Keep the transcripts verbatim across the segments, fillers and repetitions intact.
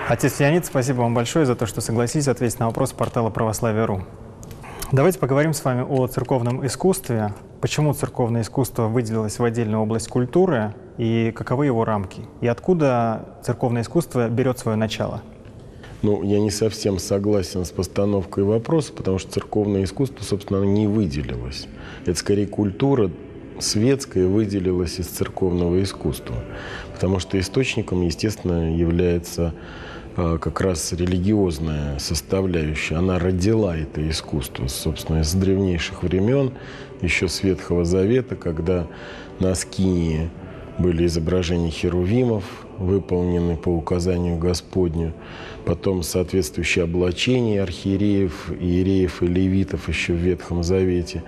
Отец Леонид, спасибо вам большое за то, что согласились ответить на вопрос портала православие точка ру. Давайте поговорим с вами о церковном искусстве. Почему церковное искусство выделилось в отдельную область культуры и каковы его рамки? И откуда церковное искусство берет свое начало? Ну, я не совсем согласен с постановкой вопроса, потому что церковное искусство, собственно, не выделилось. Это скорее культура светская выделилась из церковного искусства. Потому что источником, естественно, является а, как раз религиозная составляющая. Она родила это искусство, собственно, с древнейших времен, еще с Ветхого Завета, когда на скинии были изображения херувимов, выполнены по указанию Господню. Потом соответствующие облачения архиереев, иереев и левитов еще в Ветхом Завете.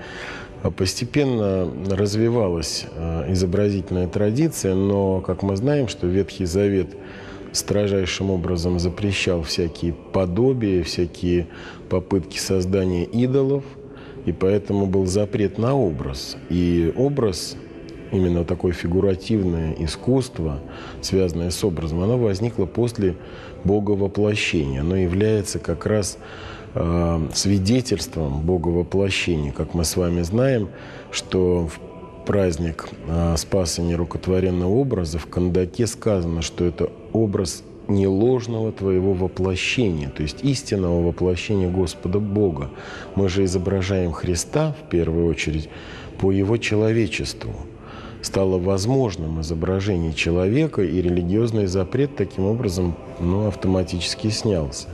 Постепенно развивалась изобразительная традиция, но, как мы знаем, что Ветхий Завет строжайшим образом запрещал всякие подобия, всякие попытки создания идолов, и поэтому был запрет на образ. И образ, именно такое фигуративное искусство, связанное с образом, оно возникло после Боговоплощения. Оно является как раз э, свидетельством Боговоплощения. Как мы с вами знаем, что в праздник э, Спаса нерукотворенного образа в Кандаке сказано, что это образ не ложного твоего воплощения, то есть истинного воплощения Господа Бога. Мы же изображаем Христа, в первую очередь, по Его человечеству. Стало возможным изображение человека, и религиозный запрет таким образом ну, автоматически снялся.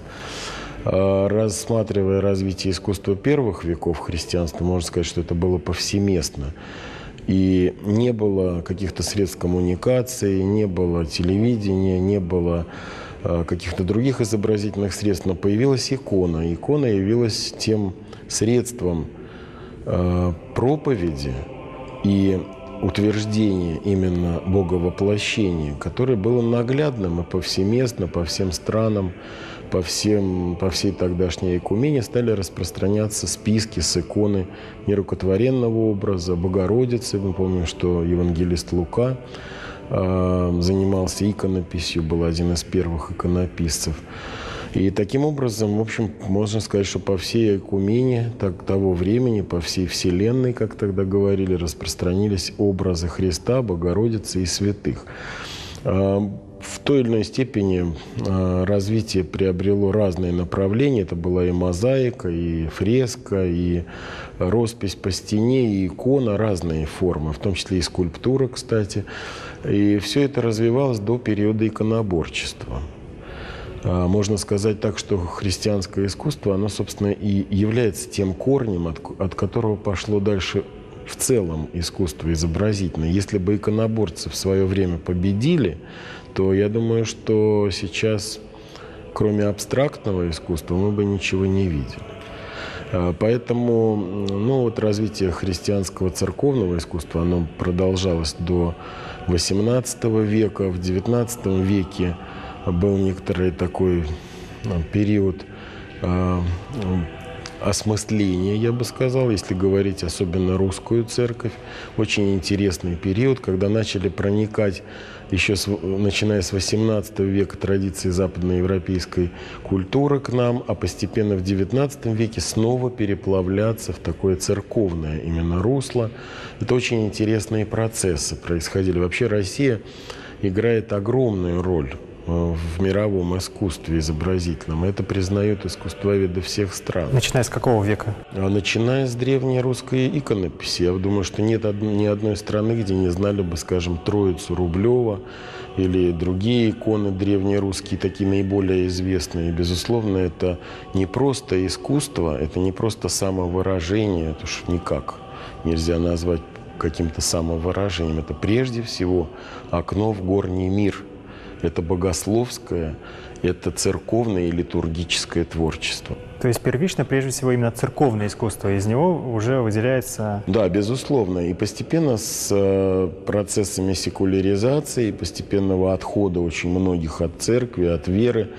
Рассматривая развитие искусства первых веков христианства, можно сказать, что это было повсеместно. И не было каких-то средств коммуникации, не было телевидения, не было каких-то других изобразительных средств, но появилась икона. Икона явилась тем средством проповеди и утверждение именно Боговоплощения, которое было наглядным и повсеместно по всем странам, по, всем, по всей тогдашней экумене стали распространяться списки с иконы нерукотворенного образа, Богородицы. Мы помним, что евангелист Лука э, занимался иконописью, был один из первых иконописцев. И таким образом, в общем, можно сказать, что по всей экумене так, того времени, по всей Вселенной, как тогда говорили, распространились образы Христа, Богородицы и святых. В той или иной степени развитие приобрело разные направления. Это была и мозаика, и фреска, и роспись по стене, и икона, разные формы, в том числе и скульптура, кстати. И все это развивалось до периода иконоборчества. Можно сказать так, что христианское искусство, оно, собственно, и является тем корнем, от, от которого пошло дальше в целом искусство изобразительное. Если бы иконоборцы в свое время победили, то я думаю, что сейчас, кроме абстрактного искусства, мы бы ничего не видели. Поэтому ну, вот развитие христианского церковного искусства, оно продолжалось до восемнадцатого века. В девятнадцатом веке был некоторый такой ну, период э, осмысления, я бы сказал, если говорить особенно русскую церковь. Очень интересный период, когда начали проникать, еще с, начиная с восемнадцатого века, традиции западноевропейской культуры к нам, а постепенно в девятнадцатом веке снова переплавляться в такое церковное именно русло. Это очень интересные процессы происходили. Вообще Россия играет огромную роль в мировом искусстве изобразительном. Это признают искусствоведы всех стран. Начиная с какого века? А начиная с древней русской иконописи. Я думаю, что нет ни одной страны, где не знали бы, скажем, Троицу Рублева или другие иконы древнерусские, такие наиболее известные. Безусловно, это не просто искусство, это не просто самовыражение, это уж никак нельзя назвать каким-то самовыражением. Это прежде всего окно в горний мир. Это богословское, это церковное и литургическое творчество. То есть первично, прежде всего, именно церковное искусство. Из него уже выделяется... Да, безусловно. И постепенно с процессами секуляризации, постепенного отхода очень многих от церкви, от веры,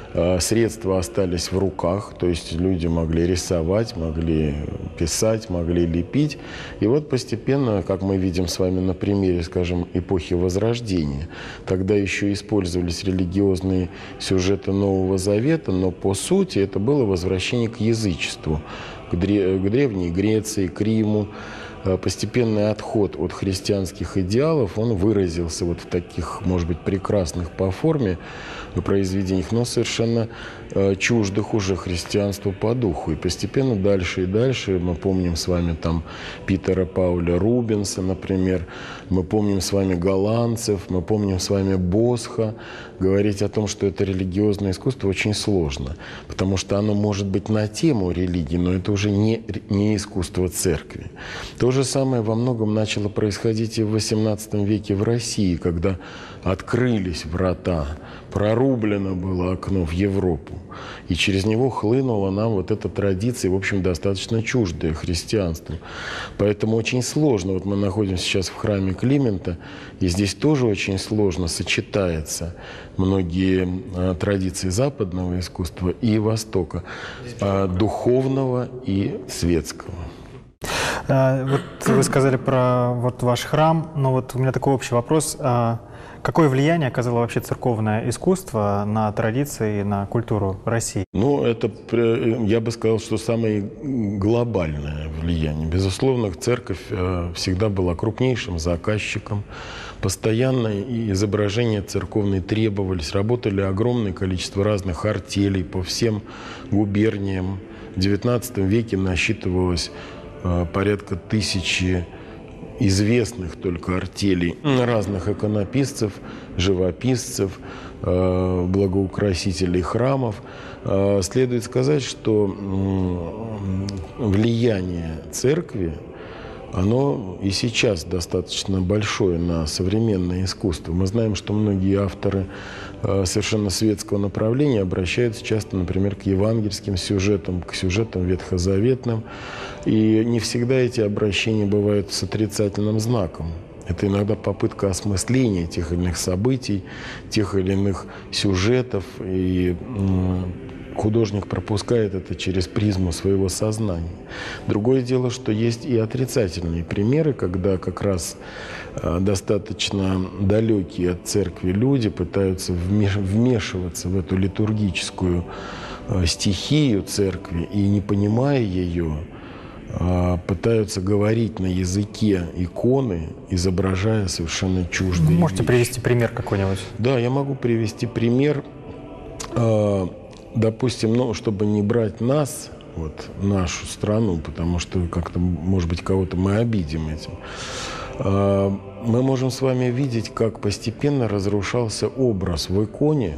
Средства остались в руках, то есть люди могли рисовать, могли писать, могли лепить. И вот постепенно, как мы видим с вами на примере, скажем, эпохи Возрождения, тогда еще использовались религиозные сюжеты Нового Завета, но по сути это было возвращение к язычеству, к Древней Греции, к Риму. Постепенный отход от христианских идеалов, он выразился вот в таких, может быть, прекрасных по форме произведениях, но совершенно чуждых уже христианству по духу. И постепенно дальше и дальше мы помним с вами там Питера Пауля Рубенса, например, мы помним с вами голландцев, мы помним с вами Босха. Говорить о том, что это религиозное искусство, очень сложно, потому что оно может быть на тему религии, но это уже не, не искусство церкви. То же самое во многом начало происходить и в восемнадцатом веке в России, когда открылись врата, прорублено было окно в Европу, и через него хлынула нам вот эта традиция, в общем, достаточно чуждая христианству. Поэтому очень сложно. Вот мы находимся сейчас в храме Климента, и здесь тоже очень сложно сочетается многие а, традиции западного искусства и Востока, а, духовного и светского. Вот вы сказали про вот ваш храм, но вот у меня такой общий вопрос. Какое влияние оказало вообще церковное искусство на традиции и на культуру России? Ну, это, я бы сказал, что самое глобальное влияние. Безусловно, церковь всегда была крупнейшим заказчиком. Постоянно изображения церковные требовались. Работали огромное количество разных артелей по всем губерниям. В девятнадцатом веке насчитывалось порядка тысячи известных только артелей разных иконописцев, живописцев, благоукрасителей храмов. Следует сказать, что влияние церкви, оно и сейчас достаточно большое на современное искусство. Мы знаем, что многие авторы совершенно светского направления обращаются часто, например, к евангельским сюжетам, к сюжетам ветхозаветным. И не всегда эти обращения бывают с отрицательным знаком. Это иногда попытка осмысления тех или иных событий, тех или иных сюжетов. И художник пропускает это через призму своего сознания. Другое дело, что есть и отрицательные примеры, когда как раз достаточно далекие от церкви люди пытаются вмешиваться в эту литургическую стихию церкви и, не понимая ее, пытаются говорить на языке иконы, изображая совершенно чуждые Вы можете вещи. привести пример какой-нибудь? Да, я могу привести пример. Допустим, ну, чтобы не брать нас, вот, нашу страну, потому что как-то, может быть, кого-то мы обидим этим, мы можем с вами видеть, как постепенно разрушался образ в иконе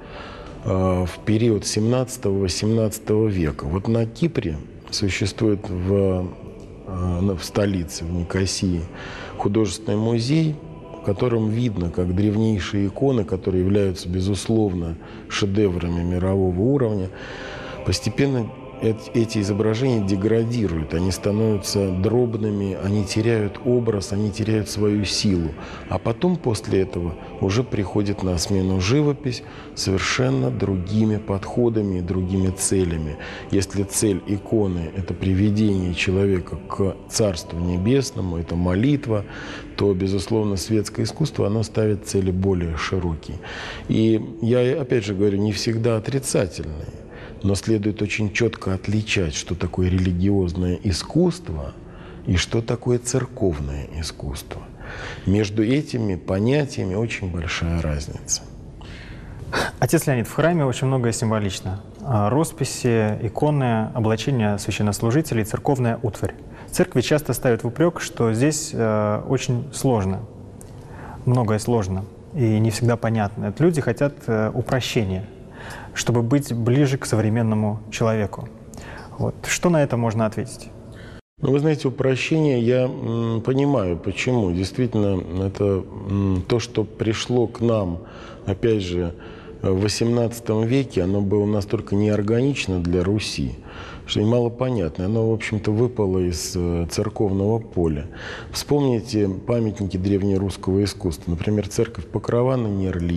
в период семнадцатого-восемнадцатого века. Вот на Кипре существует в, в столице, в Никосии, художественный музей, в котором видно, как древнейшие иконы, которые являются, безусловно, шедеврами мирового уровня, постепенно эти изображения деградируют, они становятся дробными, они теряют образ, они теряют свою силу. А потом, после этого, уже приходит на смену живопись совершенно другими подходами и другими целями. Если цель иконы – это приведение человека к Царству Небесному, это молитва, то, безусловно, светское искусство, оно ставит цели более широкие. И я, опять же говорю, не всегда отрицательные. Но следует очень четко отличать, что такое религиозное искусство и что такое церковное искусство. Между этими понятиями очень большая разница. Отец Леонид, в храме очень многое символично. Росписи, иконы, облачение священнослужителей, церковная утварь. Церкви часто ставят в упрек, что здесь э, очень сложно, многое сложно и не всегда понятно. Это люди хотят э, упрощения, чтобы быть ближе к современному человеку. Вот. Что на это можно ответить? Ну, вы знаете, упрощение я м, понимаю, почему. Действительно, это м, то, что пришло к нам, опять же, в восемнадцатом веке, оно было настолько неорганично для Руси, что и малопонятно. Оно, в общем-то, выпало из церковного поля. Вспомните памятники древнерусского искусства. Например, церковь Покрова на Нерли,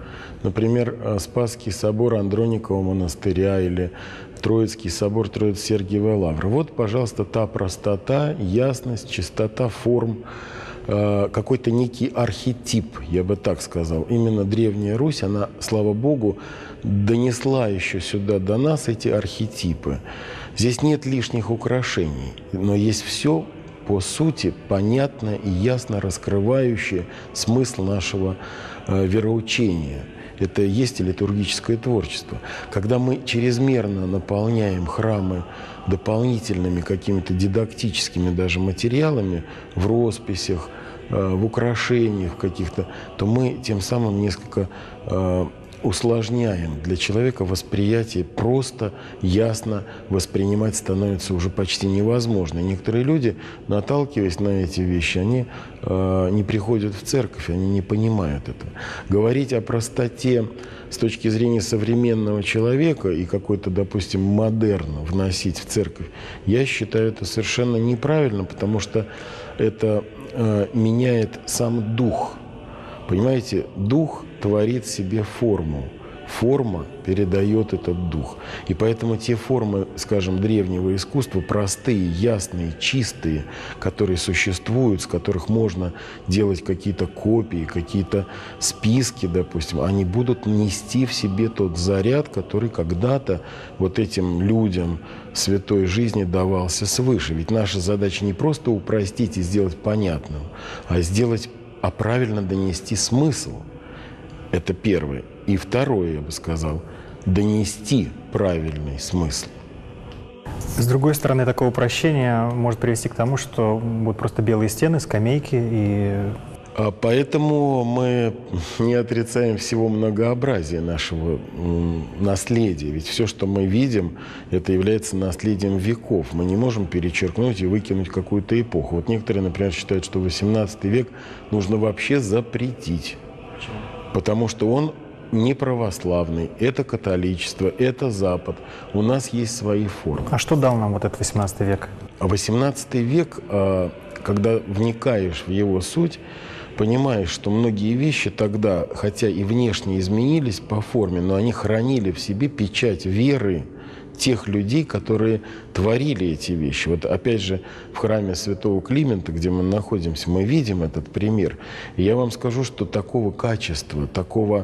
Например, Спасский собор Андроникова монастыря или Троицкий собор Троице-Сергиевой Лавры. Вот, пожалуйста, та простота, ясность, чистота форм, какой-то некий архетип, я бы так сказал. Именно Древняя Русь, она, слава Богу, донесла еще сюда до нас эти архетипы. Здесь нет лишних украшений, но есть все по сути понятно и ясно раскрывающее смысл нашего э, вероучения. Это и есть литургическое творчество. Когда мы чрезмерно наполняем храмы дополнительными какими-то дидактическими даже материалами в росписях, э, в украшениях каких-то, то мы тем самым несколько э, усложняем для человека восприятие, просто ясно воспринимать становится уже почти невозможно. Некоторые люди, наталкиваясь на эти вещи, они э, не приходят в церковь, они не понимают этого. Говорить о простоте с точки зрения современного человека и какой-то, допустим, модерн вносить в церковь, я считаю это совершенно неправильно, потому что это э, меняет сам дух. Понимаете, дух творит себе форму. Форма передает этот дух. И поэтому те формы, скажем, древнего искусства, простые, ясные, чистые, которые существуют, с которых можно делать какие-то копии, какие-то списки, допустим, они будут нести в себе тот заряд, который когда-то вот этим людям святой жизни давался свыше. Ведь наша задача не просто упростить и сделать понятным, а сделать, а правильно донести смысл. Это первое. И второе, я бы сказал, донести правильный смысл. С другой стороны, такое упрощение может привести к тому, что будут просто белые стены, скамейки и... Поэтому мы не отрицаем всего многообразия нашего наследия. Ведь все, что мы видим, это является наследием веков. Мы не можем перечеркнуть и выкинуть какую-то эпоху. Вот некоторые, например, считают, что восемнадцатый век нужно вообще запретить. Почему? Потому что он не православный, это католичество, это Запад. У нас есть свои формы. А что дал нам вот этот восемнадцатый век? А восемнадцатый век, когда вникаешь в его суть, понимаешь, что многие вещи тогда, хотя и внешне изменились по форме, но они хранили в себе печать веры тех людей, которые творили эти вещи. Вот опять же в храме Святого Климента, где мы находимся, мы видим этот пример. И я вам скажу, что такого качества, такого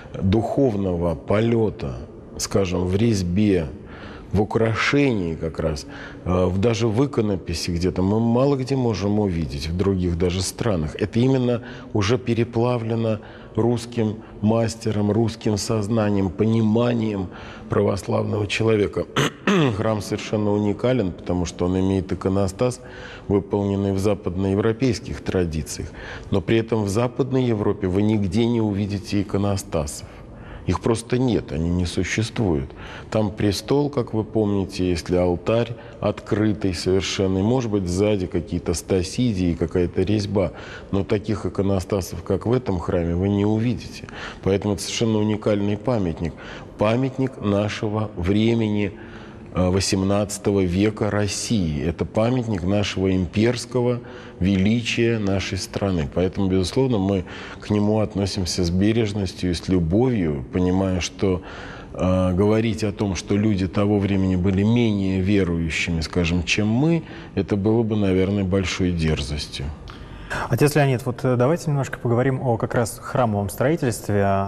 духовного полета, скажем, в резьбе, в украшении как раз, даже в иконописи где-то мы мало где можем увидеть, в других даже странах. Это именно уже переплавлено русским мастером, русским сознанием, пониманием православного человека. Храм совершенно уникален, потому что он имеет иконостас, выполненный в западноевропейских традициях. Но при этом в Западной Европе вы нигде не увидите иконостасов. Их просто нет, они не существуют. Там престол, как вы помните, если алтарь открытый совершенно, и, может быть, сзади какие-то стасидии, какая-то резьба. Но таких иконостасов, как в этом храме, вы не увидите. Поэтому это совершенно уникальный памятник. Памятник нашего времени восемнадцатого века России. Это памятник нашего имперского величия нашей страны. Поэтому, безусловно, мы к нему относимся с бережностью и с любовью, понимая, что э, говорить о том, что люди того времени были менее верующими, скажем, чем мы, это было бы, наверное, большой дерзостью. Отец Леонид, вот давайте немножко поговорим о как раз храмовом строительстве.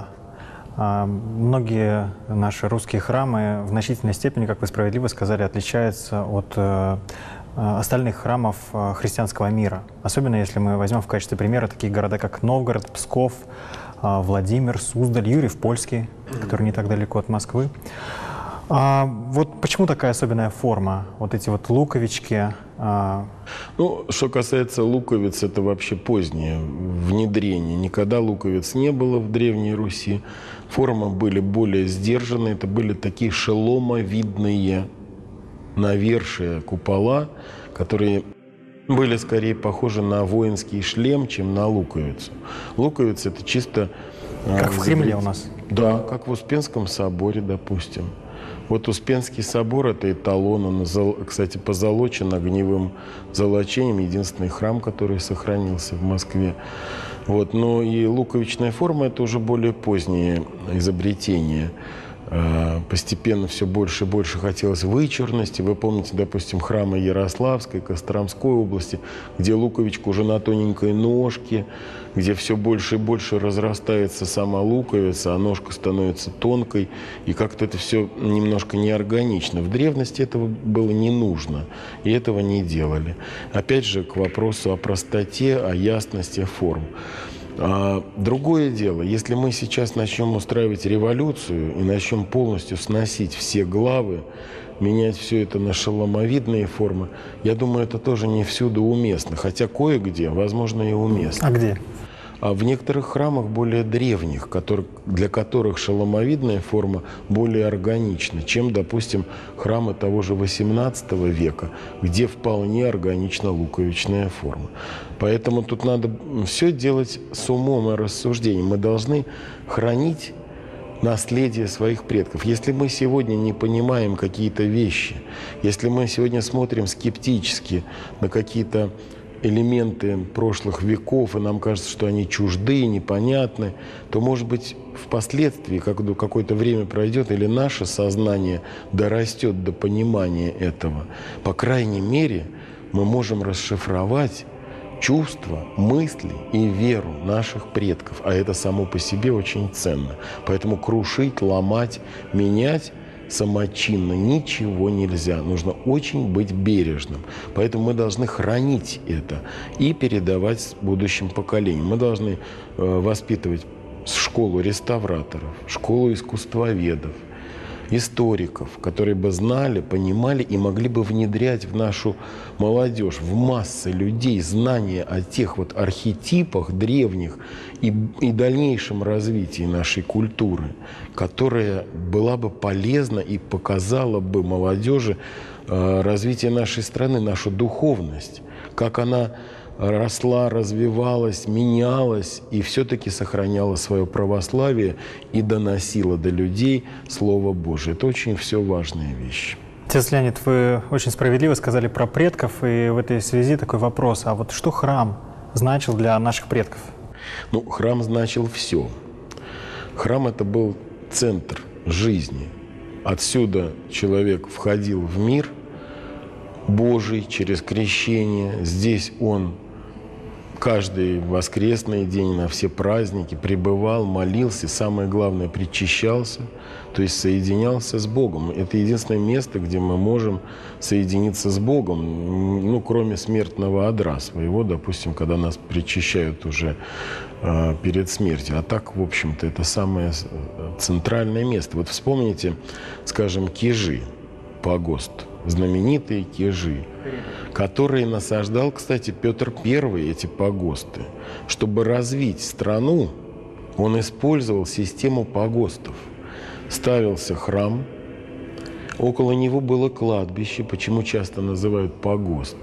Многие наши русские храмы в значительной степени, как вы справедливо сказали, отличаются от остальных храмов христианского мира. Особенно если мы возьмем в качестве примера такие города, как Новгород, Псков, Владимир, Суздаль, Юрьев Польский, который не так далеко от Москвы. А вот почему такая особенная форма? Вот эти вот луковички. А... Ну, что касается луковиц, это вообще позднее внедрение. Никогда луковиц не было в Древней Руси. Формы были более сдержанные. Это были такие шеломовидные навершия купола, которые были скорее похожи на воинский шлем, чем на луковицу. Луковица — это чисто... Как в Кремле у нас? Да, как в Успенском соборе, допустим. Вот Успенский собор – это эталон, он, кстати, позолочен огневым золочением, единственный храм, который сохранился в Москве. Вот, но и луковичная форма – это уже более позднее изобретение. Постепенно все больше и больше хотелось вычурности. Вы помните, допустим, храмы Ярославской, Костромской области, где луковичка уже на тоненькой ножке, где все больше и больше разрастается сама луковица, а ножка становится тонкой, и как-то это все немножко неорганично. В древности этого было не нужно, и этого не делали. Опять же, к вопросу о простоте, о ясности форм. А другое дело, если мы сейчас начнем устраивать революцию и начнем полностью сносить все главы, менять все это на шеломовидные формы, я думаю, это тоже не всюду уместно. Хотя кое-где, возможно, и уместно. А где? А в некоторых храмах более древних, которых, для которых шеломовидная форма более органична, чем, допустим, храмы того же восемнадцатого века, где вполне органична луковичная форма. Поэтому тут надо все делать с умом и рассуждением. Мы должны хранить наследие своих предков. Если мы сегодня не понимаем какие-то вещи, если мы сегодня смотрим скептически на какие-то элементы прошлых веков, и нам кажется, что они чужды, непонятны, то, может быть, впоследствии, когда какое-то время пройдет, или наше сознание дорастет до понимания этого, по крайней мере, мы можем расшифровать чувства, мысли и веру наших предков. А это само по себе очень ценно. Поэтому крушить, ломать, менять самочинно ничего нельзя. Нужно очень быть бережным. Поэтому мы должны хранить это и передавать будущим поколениям. Мы должны э, воспитывать школу реставраторов, школу искусствоведов, историков, которые бы знали, понимали и могли бы внедрять в нашу молодежь, в массы людей знания о тех вот архетипах древних и, и дальнейшем развитии нашей культуры, которая была бы полезна и показала бы молодежи э, развитие нашей страны, нашу духовность, как она росла, развивалась, менялась и все-таки сохраняла свое православие и доносила до людей Слово Божие. Это очень все важные вещи. Отец Леонид, вы очень справедливо сказали про предков, и в этой связи такой вопрос. А вот что храм значил для наших предков? Ну, храм значил все. Храм – это был центр жизни. Отсюда человек входил в мир Божий через крещение. Здесь он каждый воскресный день, на все праздники пребывал, молился, самое главное, причащался, то есть соединялся с Богом. Это единственное место, где мы можем соединиться с Богом, ну, кроме смертного одра своего, допустим, когда нас причащают уже э, перед смертью. А так, в общем-то, это самое центральное место. Вот вспомните, скажем, Кижи, погост, знаменитые Кижи, которые насаждал, кстати, Петр Первый, эти погосты. Чтобы развить страну, он использовал систему погостов. Ставился храм, около него было кладбище. Почему часто называют погост?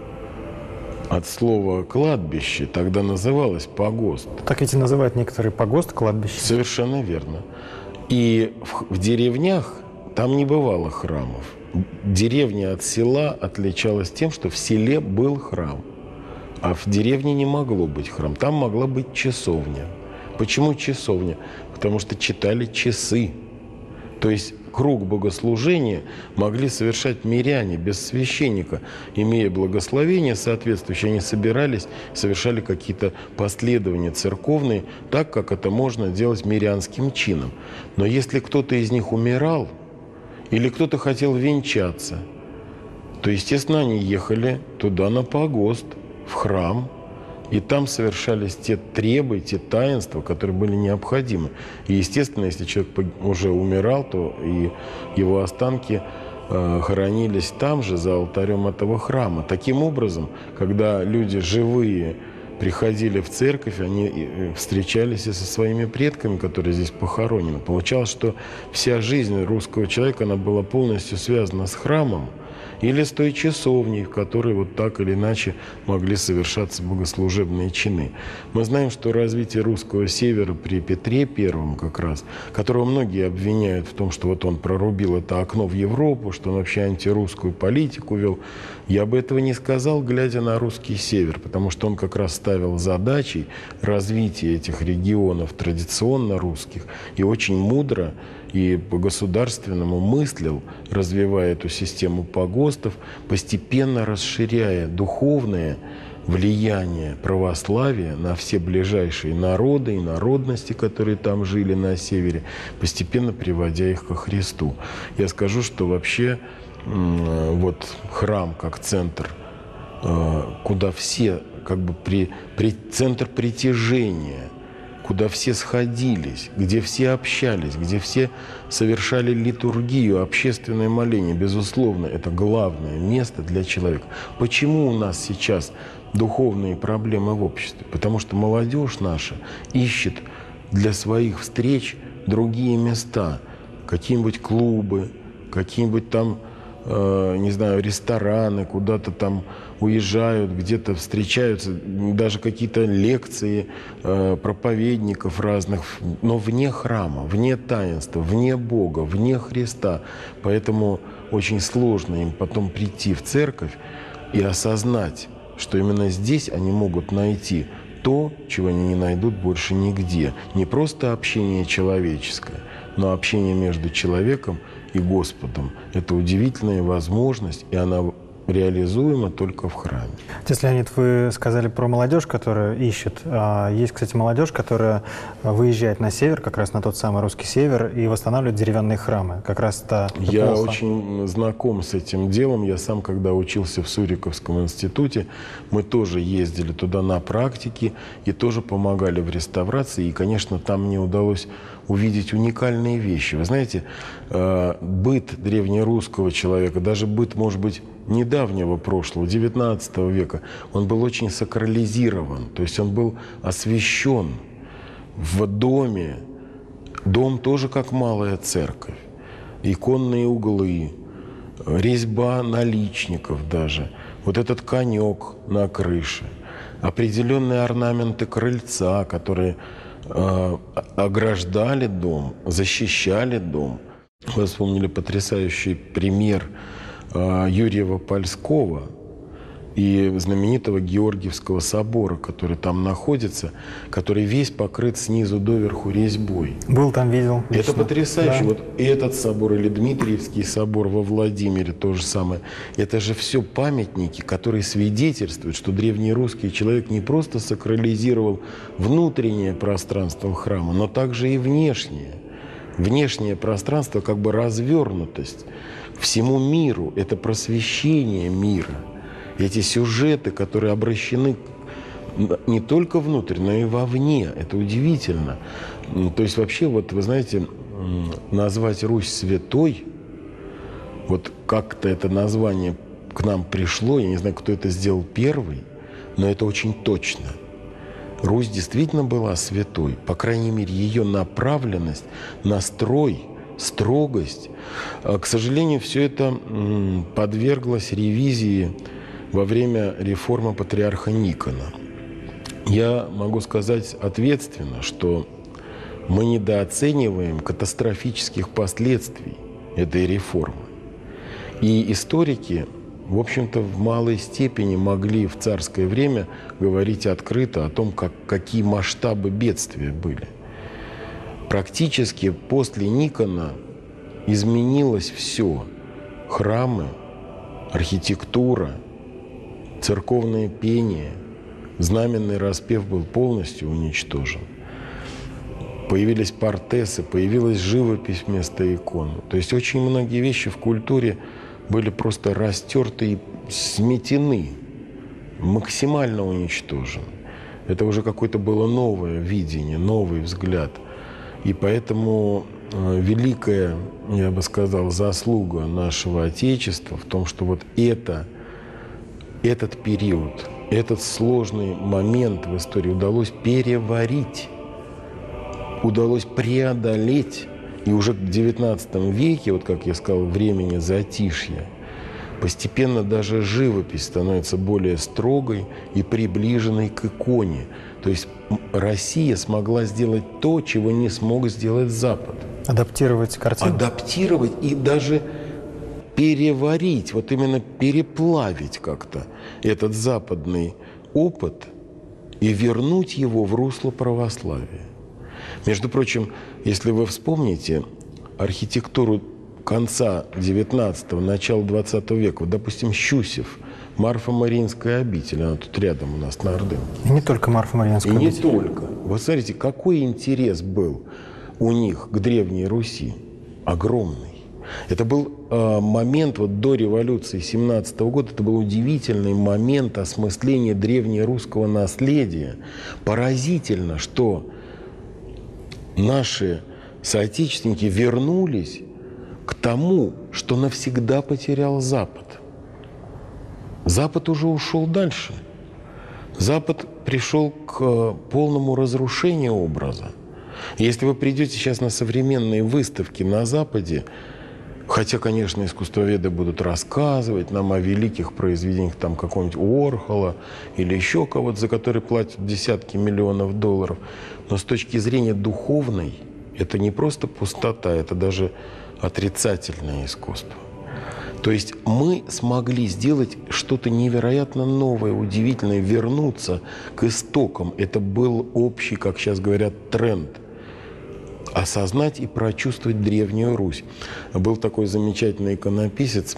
От слова «кладбище» тогда называлось погост. Так эти называют некоторые погост кладбище. Совершенно верно. И в, в деревнях там не бывало храмов. Деревня от села отличалась тем, что в селе был храм, а в деревне не могло быть храм. Там могла быть часовня. Почему часовня? Потому что читали часы. То есть круг богослужения могли совершать миряне без священника. Имея благословение соответствующее, они собирались, совершали какие-то последования церковные, так, как это можно делать мирянским чином. Но если кто-то из них умирал, или кто-то хотел венчаться, то, естественно, они ехали туда на погост, в храм, и там совершались те требы, те таинства, которые были необходимы. И, естественно, если человек уже умирал, то и его останки э, хоронились там же, за алтарем этого храма. Таким образом, когда люди живые приходили в церковь, они встречались и со своими предками, которые здесь похоронены. Получалось, что вся жизнь русского человека, она была полностью связана с храмом. или с той часовней, в которой вот так или иначе могли совершаться богослужебные чины. Мы знаем, что развитие русского севера при Петре Первом как раз, которого многие обвиняют в том, что вот он прорубил это окно в Европу, что он вообще антирусскую политику вел, я бы этого не сказал, глядя на русский север, потому что он как раз ставил задачей развитие этих регионов традиционно русских и очень мудро и по-государственному мыслил, развивая эту систему погостов, постепенно расширяя духовное влияние православия на все ближайшие народы и народности, которые там жили на севере, постепенно приводя их ко Христу. Я скажу, что вообще вот храм как центр, куда все, как бы при, при, центр притяжения, куда все сходились, где все общались, где все совершали литургию, общественное моление. Безусловно, это главное место для человека. Почему у нас сейчас духовные проблемы в обществе? Потому что молодежь наша ищет для своих встреч другие места. Какие-нибудь клубы, какие-нибудь там, э, не знаю, рестораны, куда-то там уезжают, где-то встречаются, даже какие-то лекции э, проповедников разных, но вне храма, вне таинства, вне Бога, вне Христа. Поэтому очень сложно им потом прийти в церковь и осознать, что именно здесь они могут найти то, чего они не найдут больше нигде. Не просто общение человеческое, но общение между человеком и Господом. Это удивительная возможность, и она реализуема только в храме. Отец Леонид, вы сказали про молодежь, которая ищет. Есть, кстати, молодежь, которая выезжает на север, как раз на тот самый русский север, и восстанавливает деревянные храмы. Как раз это Я плохо. очень знаком с этим делом. Я сам, когда учился в Суриковском институте, мы тоже ездили туда на практике и тоже помогали в реставрации. И, конечно, там мне удалось увидеть уникальные вещи. Вы знаете, быт древнерусского человека, даже быт, может быть, недавнего прошлого, девятнадцатого века, он был очень сакрализирован, то есть он был освящен в доме. Дом тоже как малая церковь. Иконные углы, резьба наличников даже, вот этот конек на крыше, определенные орнаменты крыльца, которые э, ограждали дом, защищали дом. Вы вспомнили потрясающий пример Юрьева-Польского и знаменитого Георгиевского собора, который там находится, который весь покрыт снизу доверху резьбой. Был там, видел. Это лично. потрясающе. Да. Вот этот собор или Дмитриевский собор во Владимире то же самое. Это же все памятники, которые свидетельствуют, что древнерусский человек не просто сакрализировал внутреннее пространство храма, но также и внешнее. Внешнее пространство, как бы развернутость всему миру, это просвещение мира. Эти сюжеты, которые обращены не только внутрь, но и вовне. Это удивительно. То есть вообще, вот вы знаете, назвать Русь святой, вот как-то это название к нам пришло, я не знаю, кто это сделал первый, но это очень точно. Русь действительно была святой, по крайней мере, ее направленность, настрой, строгость. К сожалению, все это подверглось ревизии во время реформы патриарха Никона. Я могу сказать ответственно, что мы недооцениваем катастрофических последствий этой реформы. И историки, в общем-то, в малой степени могли в царское время говорить открыто о том, как, какие масштабы бедствия были. Практически после Никона изменилось все. Храмы, архитектура, церковное пение, знаменный распев был полностью уничтожен. Появились портесы, появилась живопись вместо икон. То есть очень многие вещи в культуре были просто растерты и сметены, максимально уничтожены. Это уже какое-то было новое видение, новый взгляд. И поэтому э, великая, я бы сказал, заслуга нашего Отечества в том, что вот это, этот период, этот сложный момент в истории удалось переварить, удалось преодолеть. И уже в девятнадцатом веке, вот как я сказал, времени затишья, Постепенно даже живопись становится более строгой и приближенной к иконе. То есть Россия смогла сделать то, чего не смог сделать Запад. Адаптировать картину? Адаптировать и даже переварить, вот именно переплавить как-то этот западный опыт и вернуть его в русло православия. Между прочим, если вы вспомните архитектуру конца девятнадцатого, начала двадцатого века, вот, допустим, Щусев, Марфа-Мариинская обитель, она тут рядом у нас на Ордынке. И не только Марфа-Мариинская И не обитель. только. Вы смотрите, какой интерес был у них к Древней Руси. Огромный. Это был э, момент вот до революции семнадцатого года, это был удивительный момент осмысления древнерусского наследия. Поразительно, что наши соотечественники вернулись к тому, что навсегда потерял Запад. Запад уже ушел дальше. Запад пришел к полному разрушению образа. Если вы придете сейчас на современные выставки на Западе, хотя, конечно, искусствоведы будут рассказывать нам о великих произведениях там какого-нибудь Уорхола или еще кого-то, за который платят десятки миллионов долларов, но с точки зрения духовной это не просто пустота, это даже отрицательное искусство. То есть мы смогли сделать что-то невероятно новое, удивительное, вернуться к истокам. Это был общий, как сейчас говорят, тренд. Осознать и прочувствовать Древнюю Русь. Был такой замечательный иконописец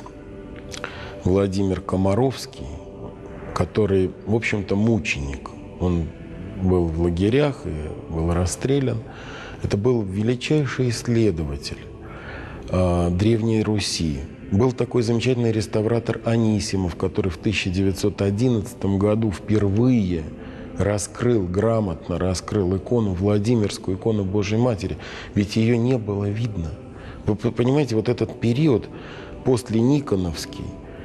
Владимир Комаровский, который, в общем-то, мученик. Он был в лагерях и был расстрелян. Это был величайший исследователь э, Древней Руси. Был такой замечательный реставратор Анисимов, который в тысяча девятьсот одиннадцатом году впервые раскрыл, грамотно раскрыл икону, Владимирскую икону Божьей Матери. Ведь ее не было видно. Вы понимаете, вот этот период после Никоновский,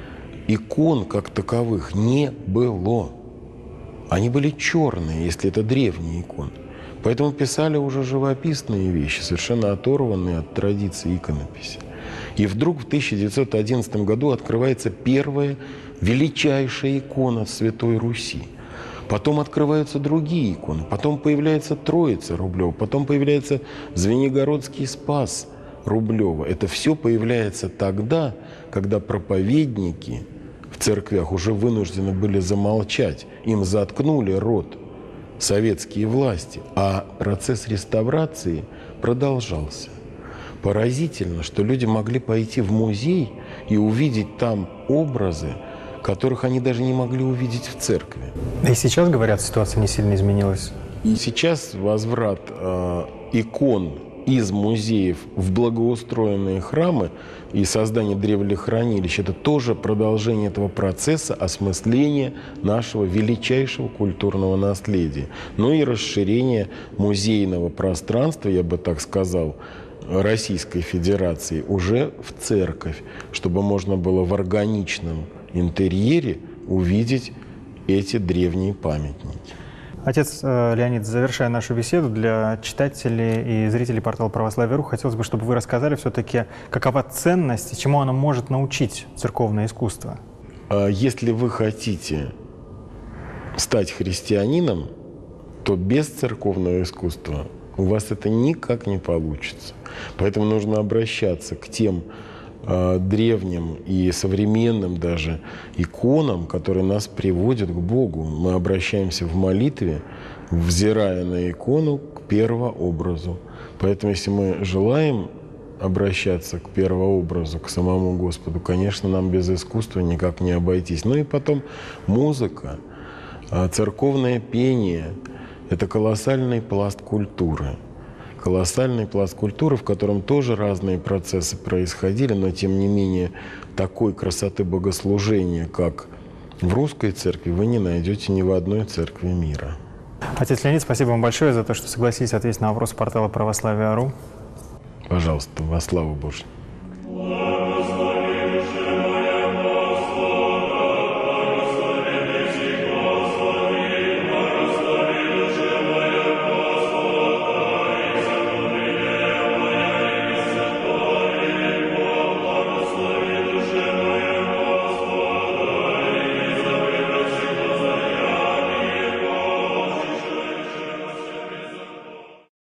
икон как таковых не было. Они были черные, если это древние иконы. Поэтому писали уже живописные вещи, совершенно оторванные от традиции иконописи. И вдруг в тысяча девятьсот одиннадцатом году открывается первая величайшая икона Святой Руси. Потом открываются другие иконы. Потом появляется Троица Рублева. Потом появляется Звенигородский Спас Рублева. Это все появляется тогда, когда проповедники в церквях уже вынуждены были замолчать. Им заткнули рот советские власти. А процесс реставрации продолжался. Поразительно, что люди могли пойти в музей и увидеть там образы, которых они даже не могли увидеть в церкви. И сейчас, говорят, ситуация не сильно изменилась. И сейчас возврат э, икон из музеев в благоустроенные храмы и создание древлехранилищ – это тоже продолжение этого процесса осмысления нашего величайшего культурного наследия. Ну и расширение музейного пространства, я бы так сказал, Российской Федерации уже в церковь, чтобы можно было в органичном интерьере увидеть эти древние памятники. Отец э, Леонид, завершая нашу беседу, для читателей и зрителей портала «Православие.ру» хотелось бы, чтобы вы рассказали все-таки, какова ценность и чему оно может научить церковное искусство. Если вы хотите стать христианином, то без церковного искусства у вас это никак не получится. Поэтому нужно обращаться к тем э, древним и современным даже иконам, которые нас приводят к Богу. Мы обращаемся в молитве, взирая на икону, к первообразу. Поэтому, если мы желаем обращаться к первообразу, к самому Господу, конечно, нам без искусства никак не обойтись. Ну и потом музыка, церковное пение – это колоссальный пласт культуры. Колоссальный пласт культуры, в котором тоже разные процессы происходили, но тем не менее такой красоты богослужения, как в русской церкви, вы не найдете ни в одной церкви мира. Отец Леонид, спасибо вам большое за то, что согласились ответить на вопросы портала «Православие.ру». Пожалуйста, во славу Божью.